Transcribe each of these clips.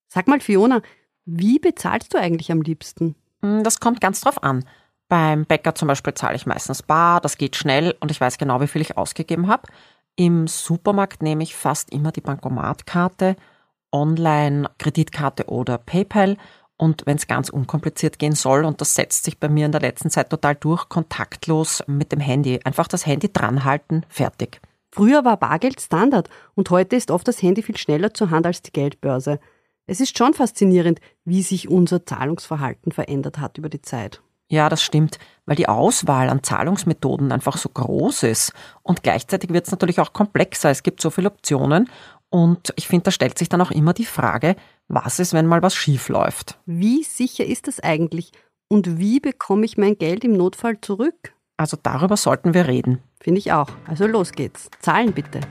Sag mal, Fiona, wie bezahlst du eigentlich am liebsten? Das kommt ganz drauf an. Beim Bäcker zum Beispiel zahle ich meistens bar, das geht schnell und ich weiß genau, wie viel ich ausgegeben habe. Im Supermarkt nehme ich fast immer die Bankomatkarte, online, Kreditkarte oder PayPal. Und wenn es ganz unkompliziert gehen soll, und das setzt sich bei mir in der letzten Zeit total durch, kontaktlos mit dem Handy. Einfach das Handy dranhalten, fertig. Früher war Bargeld Standard und heute ist oft das Handy viel schneller zur Hand als die Geldbörse. Es ist schon faszinierend, wie sich unser Zahlungsverhalten verändert hat über die Zeit. Ja, das stimmt, weil die Auswahl an Zahlungsmethoden einfach so groß ist. Und gleichzeitig wird es natürlich auch komplexer. Es gibt so viele Optionen. Und ich finde, da stellt sich dann auch immer die Frage, was ist, wenn mal was schief läuft? Wie sicher ist das eigentlich? Und wie bekomme ich mein Geld im Notfall zurück? Also darüber sollten wir reden. Finde ich auch. Also los geht's. Zahlen bitte.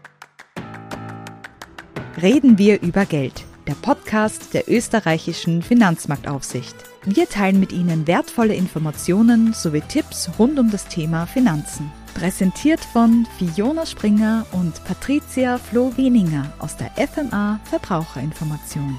Reden wir über Geld, der Podcast der österreichischen Finanzmarktaufsicht. Wir teilen mit Ihnen wertvolle Informationen sowie Tipps rund um das Thema Finanzen. Präsentiert von Fiona Springer und Patricia Floh-Weninger aus der FMA Verbraucherinformation.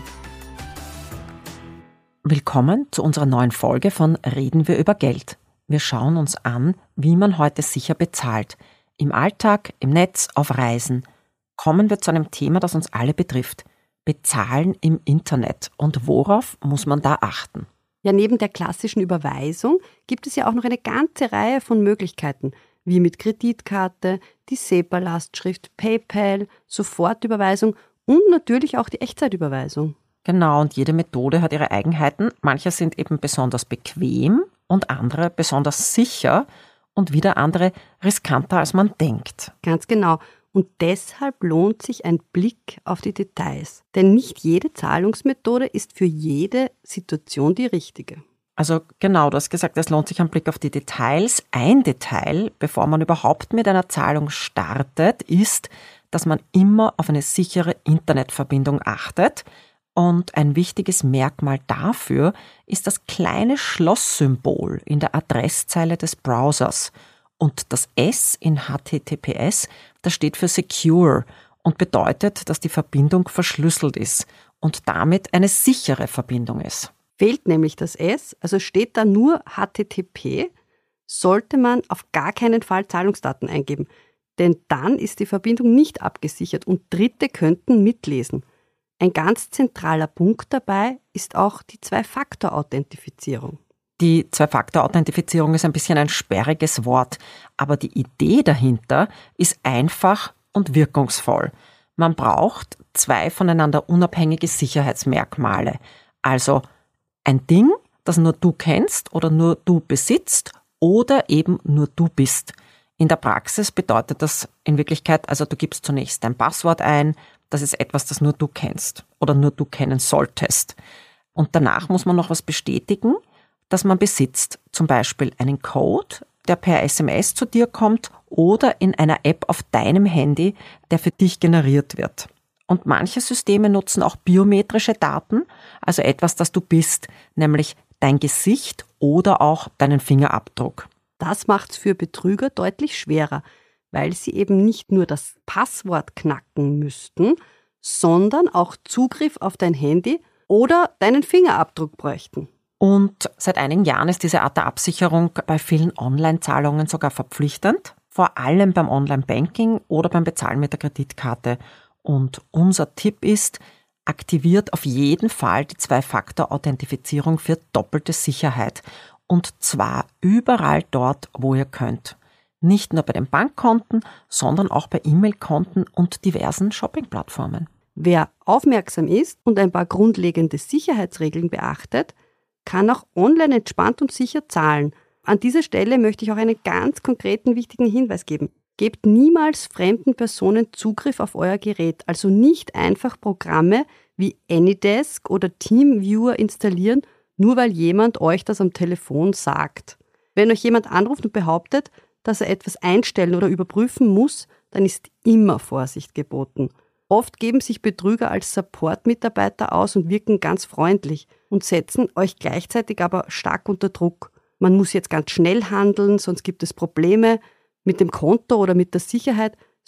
Willkommen zu unserer neuen Folge von Reden wir über Geld. Wir schauen uns an, wie man heute sicher bezahlt. Im Alltag, im Netz, auf Reisen. Kommen wir zu einem Thema, das uns alle betrifft. Bezahlen im Internet. Und worauf muss man da achten? Ja, neben der klassischen Überweisung gibt es ja auch noch eine ganze Reihe von Möglichkeiten, wie mit Kreditkarte, die SEPA-Lastschrift, PayPal, Sofortüberweisung und natürlich auch die Echtzeitüberweisung. Genau, und jede Methode hat ihre Eigenheiten. Manche sind eben besonders bequem und andere besonders sicher und wieder andere riskanter, als man denkt. Ganz genau. Und deshalb lohnt sich ein Blick auf die Details. Denn nicht jede Zahlungsmethode ist für jede Situation die richtige. Also genau, du hast gesagt, es lohnt sich ein Blick auf die Details. Ein Detail, bevor man überhaupt mit einer Zahlung startet, ist, dass man immer auf eine sichere Internetverbindung achtet. Und ein wichtiges Merkmal dafür ist das kleine Schlosssymbol in der Adresszeile des Browsers. Und das S in HTTPS, das steht für Secure und bedeutet, dass die Verbindung verschlüsselt ist und damit eine sichere Verbindung ist. Fehlt nämlich das S, also steht da nur HTTP, sollte man auf gar keinen Fall Zahlungsdaten eingeben, denn dann ist die Verbindung nicht abgesichert und Dritte könnten mitlesen. Ein ganz zentraler Punkt dabei ist auch die Zwei-Faktor-Authentifizierung. Die Zwei-Faktor-Authentifizierung ist ein bisschen ein sperriges Wort, aber die Idee dahinter ist einfach und wirkungsvoll. Man braucht zwei voneinander unabhängige Sicherheitsmerkmale, also ein Ding, das nur du kennst oder nur du besitzt oder eben nur du bist. In der Praxis bedeutet das in Wirklichkeit, also du gibst zunächst dein Passwort ein, das ist etwas, das nur du kennst oder nur du kennen solltest. Und danach muss man noch was bestätigen, das man besitzt, zum Beispiel einen Code, der per SMS zu dir kommt oder in einer App auf deinem Handy, der für dich generiert wird. Und manche Systeme nutzen auch biometrische Daten, also etwas, das du bist, nämlich dein Gesicht oder auch deinen Fingerabdruck. Das macht es für Betrüger deutlich schwerer, weil sie eben nicht nur das Passwort knacken müssten, sondern auch Zugriff auf dein Handy oder deinen Fingerabdruck bräuchten. Und seit einigen Jahren ist diese Art der Absicherung bei vielen Online-Zahlungen sogar verpflichtend, vor allem beim Online-Banking oder beim Bezahlen mit der Kreditkarte. Und unser Tipp ist, aktiviert auf jeden Fall die Zwei-Faktor-Authentifizierung für doppelte Sicherheit. Und zwar überall dort, wo ihr könnt. Nicht nur bei den Bankkonten, sondern auch bei E-Mail-Konten und diversen Shopping-Plattformen. Wer aufmerksam ist und ein paar grundlegende Sicherheitsregeln beachtet, kann auch online entspannt und sicher zahlen. An dieser Stelle möchte ich auch einen ganz konkreten wichtigen Hinweis geben. Gebt niemals fremden Personen Zugriff auf euer Gerät, also nicht einfach Programme wie AnyDesk oder TeamViewer installieren, nur weil jemand euch das am Telefon sagt. Wenn euch jemand anruft und behauptet, dass er etwas einstellen oder überprüfen muss, dann ist immer Vorsicht geboten. Oft geben sich Betrüger als Support-Mitarbeiter aus und wirken ganz freundlich und setzen euch gleichzeitig aber stark unter Druck. Man muss jetzt ganz schnell handeln, sonst gibt es Probleme mit dem Konto oder mit der Sicherheit.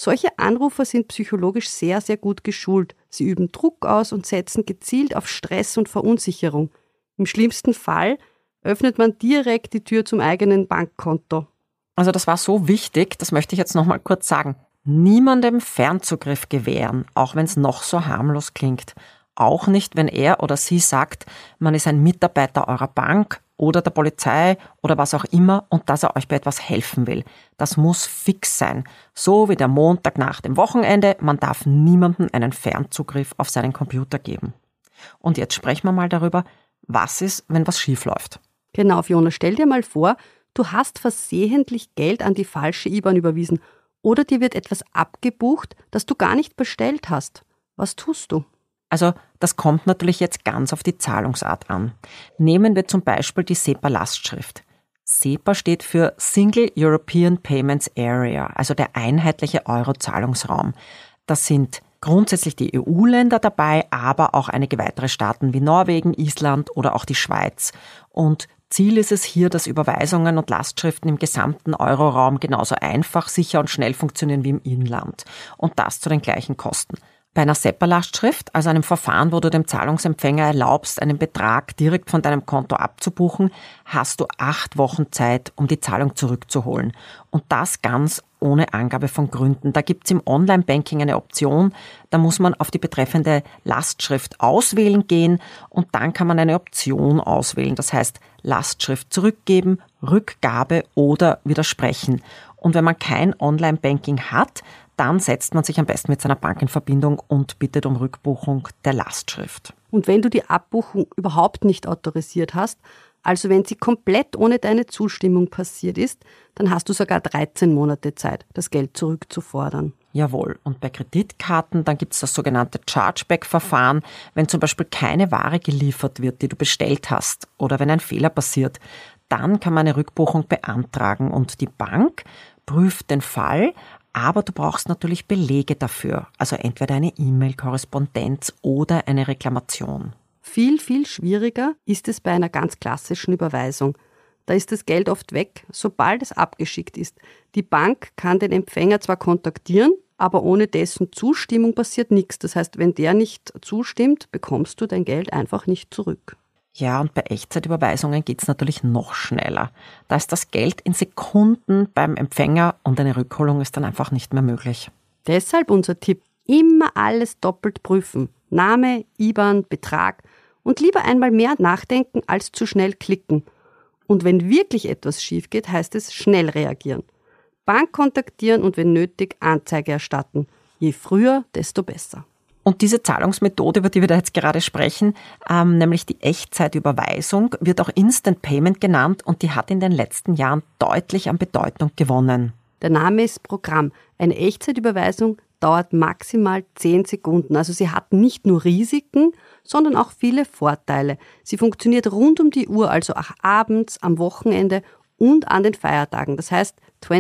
Solche Anrufer sind psychologisch sehr, sehr gut geschult. Sie üben Druck aus und setzen gezielt auf Stress und Verunsicherung. Im schlimmsten Fall öffnet man direkt die Tür zum eigenen Bankkonto. Also das war so wichtig, das möchte ich jetzt nochmal kurz sagen. Niemandem Fernzugriff gewähren, auch wenn es noch so harmlos klingt. Auch nicht, wenn er oder sie sagt, man ist ein Mitarbeiter eurer Bank oder der Polizei oder was auch immer und dass er euch bei etwas helfen will. Das muss fix sein. So wie der Montag nach dem Wochenende. Man darf niemandem einen Fernzugriff auf seinen Computer geben. Und jetzt sprechen wir mal darüber, was ist, wenn was schief läuft. Genau, Fiona, stell dir mal vor, du hast versehentlich Geld an die falsche IBAN überwiesen oder dir wird etwas abgebucht, das du gar nicht bestellt hast. Was tust du? Also das kommt natürlich jetzt ganz auf die Zahlungsart an. Nehmen wir zum Beispiel die SEPA-Lastschrift. SEPA steht für Single European Payments Area, also der einheitliche Euro-Zahlungsraum. Das sind grundsätzlich die EU-Länder dabei, aber auch einige weitere Staaten wie Norwegen, Island oder auch die Schweiz. Und Ziel ist es hier, dass Überweisungen und Lastschriften im gesamten Euroraum genauso einfach, sicher und schnell funktionieren wie im Inland. Und das zu den gleichen Kosten. Bei einer SEPA-Lastschrift, also einem Verfahren, wo du dem Zahlungsempfänger erlaubst, einen Betrag direkt von deinem Konto abzubuchen, hast du 8 Wochen Zeit, um die Zahlung zurückzuholen. Und das ganz ohne Angabe von Gründen. Da gibt's im Online-Banking eine Option, da muss man auf die betreffende Lastschrift auswählen gehen und dann kann man eine Option auswählen. Das heißt, Lastschrift zurückgeben, Rückgabe oder widersprechen. Und wenn man kein Online-Banking hat, dann setzt man sich am besten mit seiner Bank in Verbindung und bittet um Rückbuchung der Lastschrift. Und wenn du die Abbuchung überhaupt nicht autorisiert hast, also wenn sie komplett ohne deine Zustimmung passiert ist, dann hast du sogar 13 Monate Zeit, das Geld zurückzufordern. Jawohl. Und bei Kreditkarten, dann gibt es das sogenannte Chargeback-Verfahren, wenn zum Beispiel keine Ware geliefert wird, die du bestellt hast, oder wenn ein Fehler passiert, dann kann man eine Rückbuchung beantragen und die Bank prüft den Fall, aber du brauchst natürlich Belege dafür, also entweder eine E-Mail-Korrespondenz oder eine Reklamation. Viel, viel schwieriger ist es bei einer ganz klassischen Überweisung. Da ist das Geld oft weg, sobald es abgeschickt ist. Die Bank kann den Empfänger zwar kontaktieren, aber ohne dessen Zustimmung passiert nichts. Das heißt, wenn der nicht zustimmt, bekommst du dein Geld einfach nicht zurück. Ja, und bei Echtzeitüberweisungen geht's natürlich noch schneller. Da ist das Geld in Sekunden beim Empfänger und eine Rückholung ist dann einfach nicht mehr möglich. Deshalb unser Tipp, immer alles doppelt prüfen. Name, IBAN, Betrag und lieber einmal mehr nachdenken als zu schnell klicken. Und wenn wirklich etwas schief geht, heißt es schnell reagieren. Bank kontaktieren und wenn nötig Anzeige erstatten. Je früher, desto besser. Und diese Zahlungsmethode, über die wir da jetzt gerade sprechen, nämlich die Echtzeitüberweisung, wird auch Instant Payment genannt und die hat in den letzten Jahren deutlich an Bedeutung gewonnen. Der Name ist Programm. Eine Echtzeitüberweisung dauert maximal 10 Sekunden. Also sie hat nicht nur Risiken, sondern auch viele Vorteile. Sie funktioniert rund um die Uhr, also auch abends, am Wochenende und an den Feiertagen. Das heißt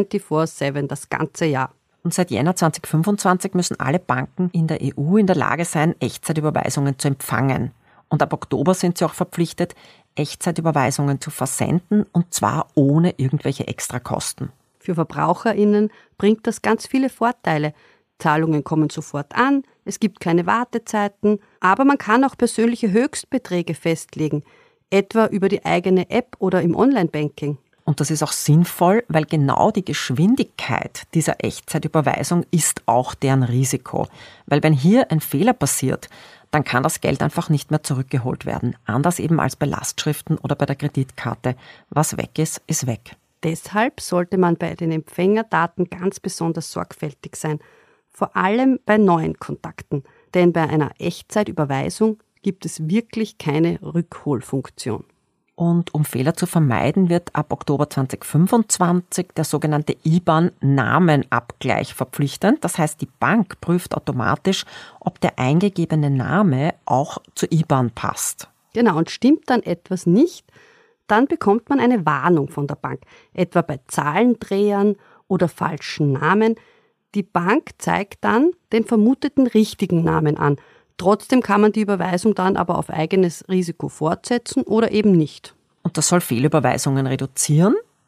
24/7, das ganze Jahr. Und seit Jänner 2025 müssen alle Banken in der EU in der Lage sein, Echtzeitüberweisungen zu empfangen. Und ab Oktober sind sie auch verpflichtet, Echtzeitüberweisungen zu versenden und zwar ohne irgendwelche Extrakosten. Für VerbraucherInnen bringt das ganz viele Vorteile. Zahlungen kommen sofort an, es gibt keine Wartezeiten, aber man kann auch persönliche Höchstbeträge festlegen, etwa über die eigene App oder im Online-Banking. Und das ist auch sinnvoll, weil genau die Geschwindigkeit dieser Echtzeitüberweisung ist auch deren Risiko. Weil wenn hier ein Fehler passiert, dann kann das Geld einfach nicht mehr zurückgeholt werden. Anders eben als bei Lastschriften oder bei der Kreditkarte. Was weg ist, ist weg. Deshalb sollte man bei den Empfängerdaten ganz besonders sorgfältig sein. Vor allem bei neuen Kontakten. Denn bei einer Echtzeitüberweisung gibt es wirklich keine Rückholfunktion. Und um Fehler zu vermeiden, wird ab Oktober 2025 der sogenannte IBAN-Namenabgleich verpflichtend. Das heißt, die Bank prüft automatisch, ob der eingegebene Name auch zur IBAN passt. Genau, und stimmt dann etwas nicht, dann bekommt man eine Warnung von der Bank, etwa bei Zahlendrehern oder falschen Namen. Die Bank zeigt dann den vermuteten richtigen Namen an. Trotzdem kann man die Überweisung dann aber auf eigenes Risiko fortsetzen oder eben nicht. Und das soll Fehlüberweisungen reduzieren,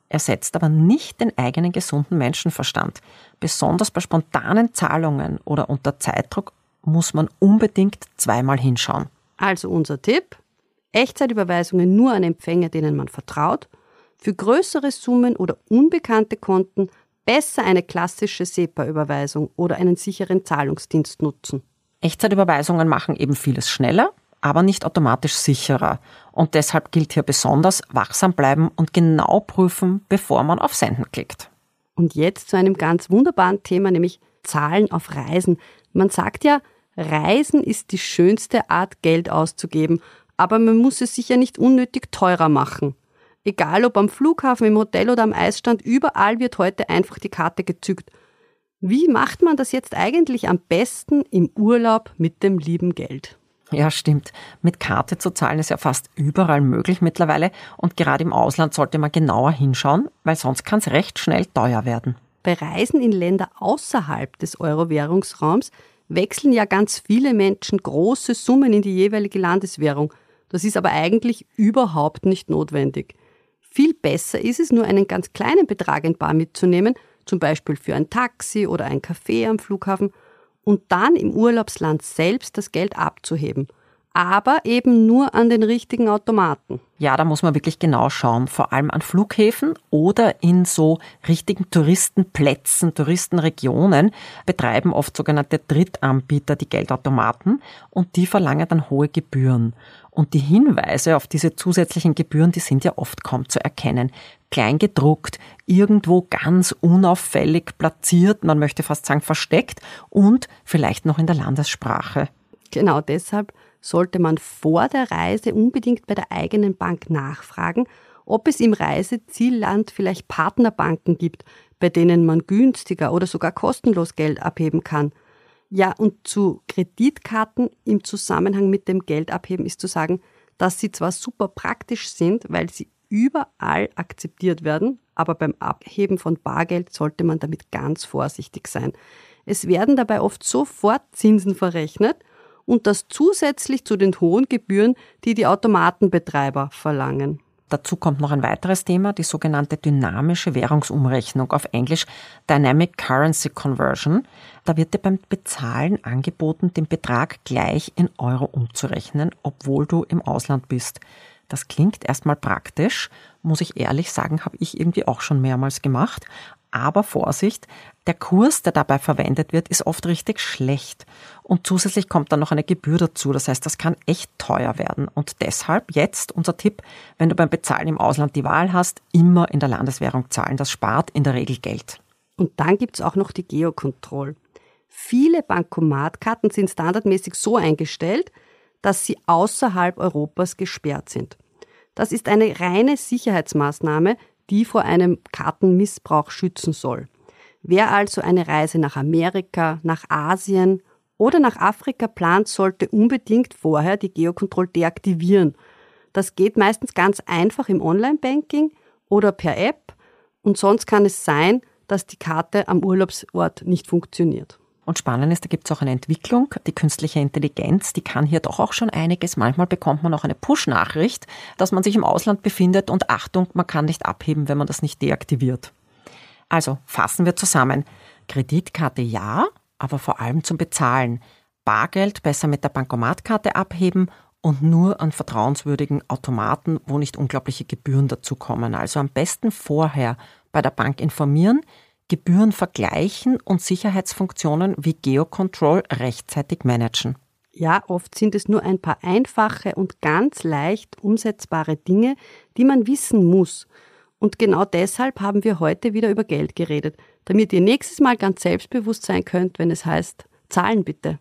ersetzt aber nicht den eigenen gesunden Menschenverstand. Besonders bei spontanen Zahlungen oder unter Zeitdruck muss man unbedingt zweimal hinschauen. Also unser Tipp: Echtzeitüberweisungen nur an Empfänger, denen man vertraut. Für größere Summen oder unbekannte Konten besser eine klassische SEPA-Überweisung oder einen sicheren Zahlungsdienst nutzen. Echtzeitüberweisungen machen eben vieles schneller, aber nicht automatisch sicherer. Und deshalb gilt hier besonders wachsam bleiben und genau prüfen, bevor man auf Senden klickt. Und jetzt zu einem ganz wunderbaren Thema, nämlich Zahlen auf Reisen. Man sagt ja, Reisen ist die schönste Art, Geld auszugeben, aber man muss es sich ja nicht unnötig teurer machen. Egal ob am Flughafen, im Hotel oder am Eisstand, überall wird heute einfach die Karte gezückt. Wie macht man das jetzt eigentlich am besten im Urlaub mit dem lieben Geld? Ja, stimmt. Mit Karte zu zahlen ist ja fast überall möglich mittlerweile und gerade im Ausland sollte man genauer hinschauen, weil sonst kann es recht schnell teuer werden. Bei Reisen in Länder außerhalb des Euro-Währungsraums wechseln ja ganz viele Menschen große Summen in die jeweilige Landeswährung. Das ist aber eigentlich überhaupt nicht notwendig. Viel besser ist es, nur einen ganz kleinen Betrag in bar mitzunehmen, zum Beispiel für ein Taxi oder ein Café am Flughafen, und dann im Urlaubsland selbst das Geld abzuheben. Aber eben nur an den richtigen Automaten. Ja, da muss man wirklich genau schauen, vor allem an Flughäfen oder in so richtigen Touristenplätzen, Touristenregionen betreiben oft sogenannte Drittanbieter die Geldautomaten und die verlangen dann hohe Gebühren. Und die Hinweise auf diese zusätzlichen Gebühren, die sind ja oft kaum zu erkennen. Klein gedruckt, irgendwo ganz unauffällig platziert, man möchte fast sagen versteckt und vielleicht noch in der Landessprache. Genau deshalb sollte man vor der Reise unbedingt bei der eigenen Bank nachfragen, ob es im Reisezielland vielleicht Partnerbanken gibt, bei denen man günstiger oder sogar kostenlos Geld abheben kann. Ja, und zu Kreditkarten im Zusammenhang mit dem Geldabheben ist zu sagen, dass sie zwar super praktisch sind, weil sie überall akzeptiert werden, aber beim Abheben von Bargeld sollte man damit ganz vorsichtig sein. Es werden dabei oft sofort Zinsen verrechnet und das zusätzlich zu den hohen Gebühren, die die Automatenbetreiber verlangen. Dazu kommt noch ein weiteres Thema, die sogenannte dynamische Währungsumrechnung, auf Englisch Dynamic Currency Conversion. Da wird dir beim Bezahlen angeboten, den Betrag gleich in Euro umzurechnen, obwohl du im Ausland bist. Das klingt erstmal praktisch, muss ich ehrlich sagen, habe ich irgendwie auch schon mehrmals gemacht. Aber Vorsicht, der Kurs, der dabei verwendet wird, ist oft richtig schlecht. Und zusätzlich kommt dann noch eine Gebühr dazu. Das heißt, das kann echt teuer werden. Und deshalb jetzt unser Tipp, wenn du beim Bezahlen im Ausland die Wahl hast, immer in der Landeswährung zahlen. Das spart in der Regel Geld. Und dann gibt es auch noch die Geocontrol. Viele Bankomatkarten sind standardmäßig so eingestellt, dass sie außerhalb Europas gesperrt sind. Das ist eine reine Sicherheitsmaßnahme, die vor einem Kartenmissbrauch schützen soll. Wer also eine Reise nach Amerika, nach Asien oder nach Afrika plant, sollte unbedingt vorher die Geocontrol deaktivieren. Das geht meistens ganz einfach im Online-Banking oder per App und sonst kann es sein, dass die Karte am Urlaubsort nicht funktioniert. Und spannend ist, da gibt es auch eine Entwicklung, die künstliche Intelligenz, die kann hier doch auch schon einiges. Manchmal bekommt man auch eine Push-Nachricht, dass man sich im Ausland befindet und Achtung, man kann nicht abheben, wenn man das nicht deaktiviert. Also fassen wir zusammen. Kreditkarte ja, aber vor allem zum Bezahlen. Bargeld besser mit der Bankomatkarte abheben und nur an vertrauenswürdigen Automaten, wo nicht unglaubliche Gebühren dazukommen. Also am besten vorher bei der Bank informieren, Gebühren vergleichen und Sicherheitsfunktionen wie Geocontrol rechtzeitig managen. Ja, oft sind es nur ein paar einfache und ganz leicht umsetzbare Dinge, die man wissen muss. Und genau deshalb haben wir heute wieder über Geld geredet, damit ihr nächstes Mal ganz selbstbewusst sein könnt, wenn es heißt, zahlen bitte.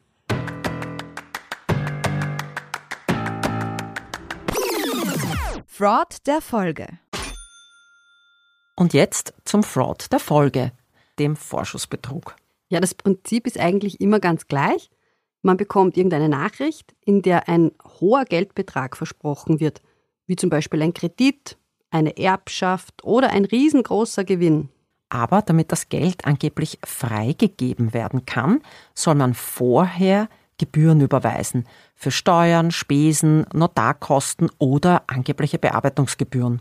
Fraud der Folge. Und jetzt zum Fraud der Folge, dem Vorschussbetrug. Ja, das Prinzip ist eigentlich immer ganz gleich. Man bekommt irgendeine Nachricht, in der ein hoher Geldbetrag versprochen wird, wie zum Beispiel ein Kredit, eine Erbschaft oder ein riesengroßer Gewinn. Aber damit das Geld angeblich freigegeben werden kann, soll man vorher Gebühren überweisen für Steuern, Spesen, Notarkosten oder angebliche Bearbeitungsgebühren.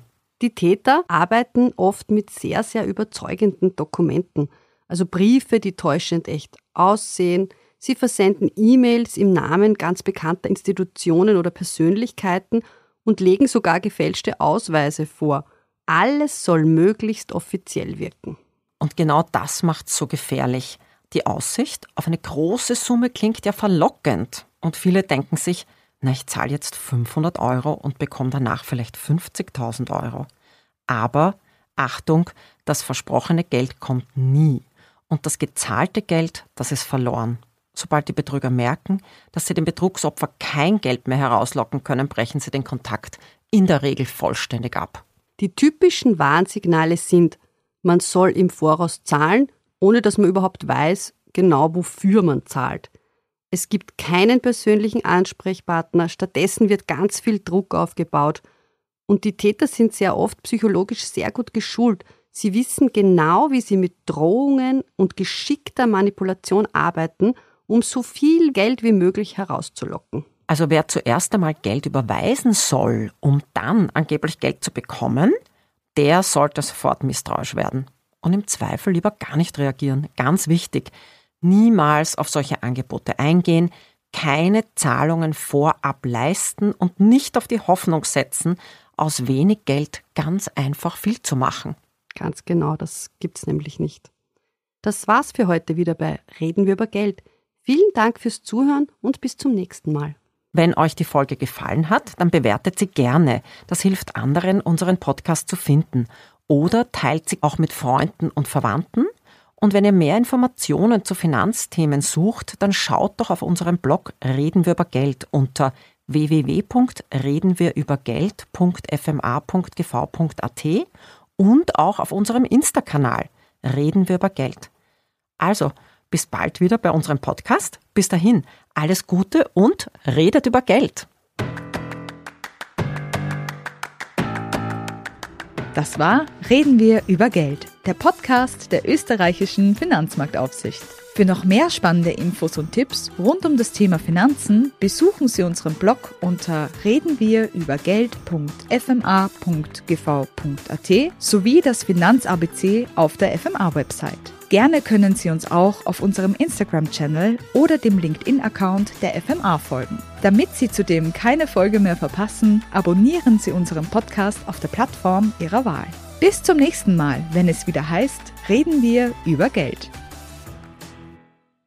Die Täter arbeiten oft mit sehr, sehr überzeugenden Dokumenten, also Briefe, die täuschend echt aussehen. Sie versenden E-Mails im Namen ganz bekannter Institutionen oder Persönlichkeiten und legen sogar gefälschte Ausweise vor. Alles soll möglichst offiziell wirken. Und genau das macht's so gefährlich. Die Aussicht auf eine große Summe klingt ja verlockend. Und viele denken sich, ich zahle jetzt 500 € und bekomme danach vielleicht 50.000 €. Aber, Achtung, das versprochene Geld kommt nie. Und das gezahlte Geld, das ist verloren. Sobald die Betrüger merken, dass sie dem Betrugsopfer kein Geld mehr herauslocken können, brechen sie den Kontakt in der Regel vollständig ab. Die typischen Warnsignale sind, man soll im Voraus zahlen, ohne dass man überhaupt weiß, genau wofür man zahlt. Es gibt keinen persönlichen Ansprechpartner, stattdessen wird ganz viel Druck aufgebaut. Und die Täter sind sehr oft psychologisch sehr gut geschult. Sie wissen genau, wie sie mit Drohungen und geschickter Manipulation arbeiten, um so viel Geld wie möglich herauszulocken. Also wer zuerst einmal Geld überweisen soll, um dann angeblich Geld zu bekommen, der sollte sofort misstrauisch werden. Und im Zweifel lieber gar nicht reagieren. Ganz wichtig, niemals auf solche Angebote eingehen, keine Zahlungen vorab leisten und nicht auf die Hoffnung setzen, aus wenig Geld ganz einfach viel zu machen. Ganz genau, das gibt's nämlich nicht. Das war's für heute wieder bei Reden wir über Geld. Vielen Dank fürs Zuhören und bis zum nächsten Mal. Wenn euch die Folge gefallen hat, dann bewertet sie gerne. Das hilft anderen, unseren Podcast zu finden. Oder teilt sie auch mit Freunden und Verwandten. Und wenn ihr mehr Informationen zu Finanzthemen sucht, dann schaut doch auf unserem Blog Reden wir über Geld unter www.redenwirübergeld.fma.gv.at und auch auf unserem Insta-Kanal Reden wir über Geld. Also, bis bald wieder bei unserem Podcast. Bis dahin, alles Gute und redet über Geld. Das war Reden wir über Geld, der Podcast der österreichischen Finanzmarktaufsicht. Für noch mehr spannende Infos und Tipps rund um das Thema Finanzen besuchen Sie unseren Blog unter redenwirübergeld.fma.gv.at sowie das Finanz-ABC auf der FMA-Website. Gerne können Sie uns auch auf unserem Instagram-Channel oder dem LinkedIn-Account der FMA folgen. Damit Sie zudem keine Folge mehr verpassen, abonnieren Sie unseren Podcast auf der Plattform Ihrer Wahl. Bis zum nächsten Mal, wenn es wieder heißt, Reden wir über Geld.